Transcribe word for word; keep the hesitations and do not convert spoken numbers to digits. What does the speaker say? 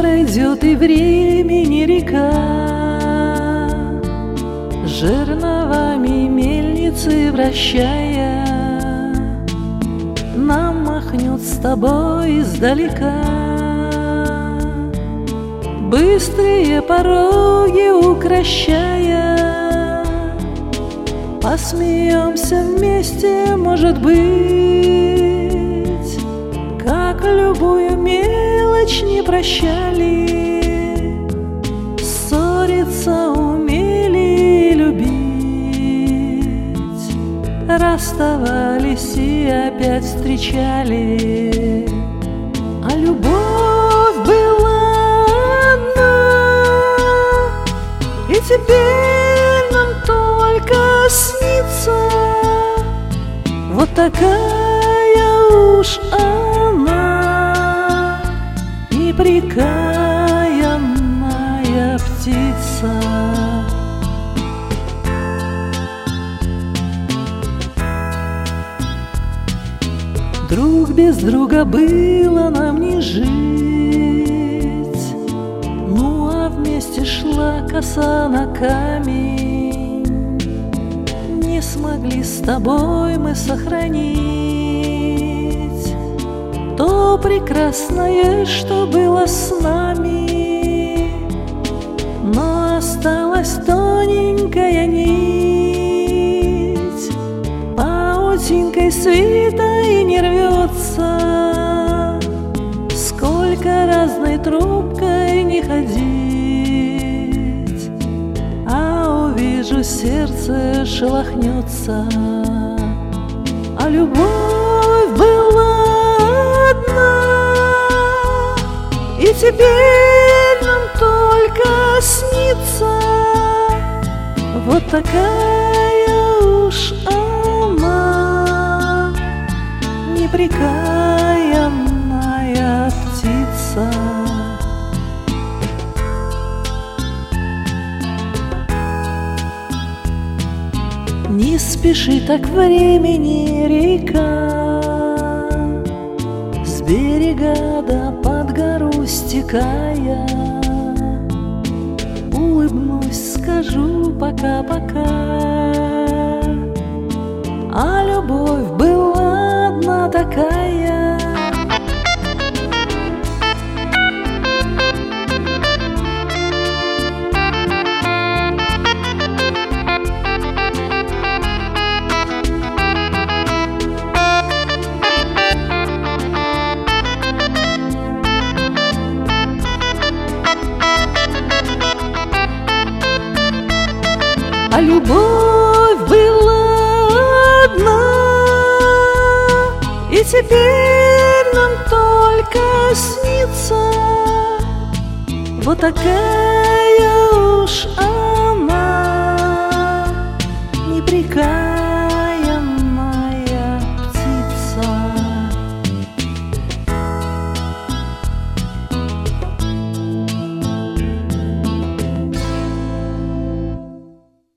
пройдет и времени река, жерновами мельницы вращая, нам махнет с тобой издалека. Быстрые пороги укращая, посмеемся вместе, может быть, как любую мелочь не прощали, ссориться умели и любить, расставались и опять встречали. А любовь была одна, и теперь нам только снится. Вот такая уж она, непрекаянная птица. Друг без друга было нам не жить, ну а вместе шла коса на камень. Не смогли с тобой мы сохранить то прекрасное, что было с нами, но осталась тоненькая нить, паутинкой свита и не рвется, сколько разной трубкой не ходить, а увижу, сердце шелохнется. А любовь была одна, и теперь нам только снится. Вот такая уж она, непрекаянная птица. Не спеши так времени, река, с берега да под гору стекая. Улыбнусь, скажу пока-пока. А любовь была одна такая. А любовь была одна, и теперь нам только снится. Вот такая уж она, непрекаянная.